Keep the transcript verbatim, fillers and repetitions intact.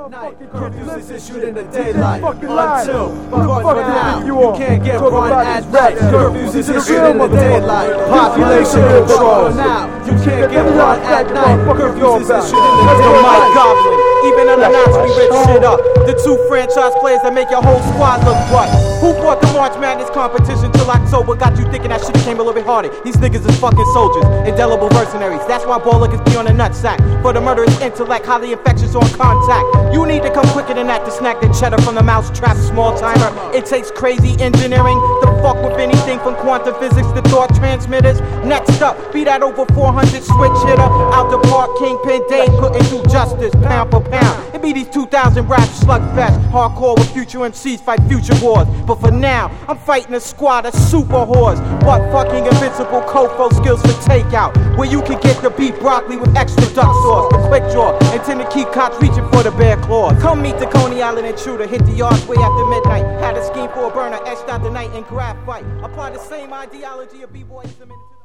at night. Curfews is issued in the daylight. Until, but for now, you can't get run at night. Curfews is issued in the daylight. Population control. Now, you can't get run at night. Curfews is issued in the daylight. Mike Goblin, even unannounced, we rip shit up. The two franchise players that make your whole squad look what? Who brought the March Madness competition till October? Got you thinking that shit came a little bit harder. These niggas is fucking soldiers, indelible mercenaries. That's why ball lookers be on a nutsack. For the murderous intellect, highly infectious on contact. You need to come quicker than that to snack the cheddar from the mouse trap. Small timer, it takes crazy engineering to fuck with anything from quantum physics to thought transmitters. Next up, be that over four hundred switch hitter. Out the park, Kingpin Dave couldn't do justice, pound for pound. It be these two thousand rap slugfest, hardcore with future M Cs fight future wars. But for now, I'm fighting a squad of super whores. What fucking invincible Kofo skills for takeout, where you can get the beef broccoli with extra duck sauce. The quick draw, intend to keep cops reaching for the bare claws. Come meet the Coney Island intruder, hit the yards way after midnight. Had a scheme for a burner, etched out the night in graphite. Apply the same ideology of B-boys.